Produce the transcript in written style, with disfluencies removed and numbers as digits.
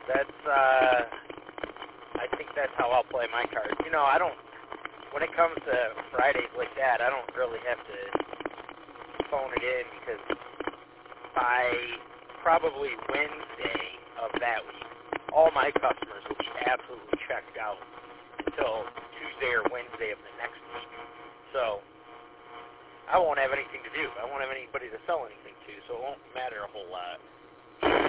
That's, I think that's how I'll play my cards. You know, I don't, when it comes to Fridays like that, I don't really have to phone it in because by probably Wednesday of that week, all my customers will be absolutely checked out until Tuesday or Wednesday of the next week. So I won't have anything to do. I won't have anybody to sell anything to, so it won't matter a whole lot.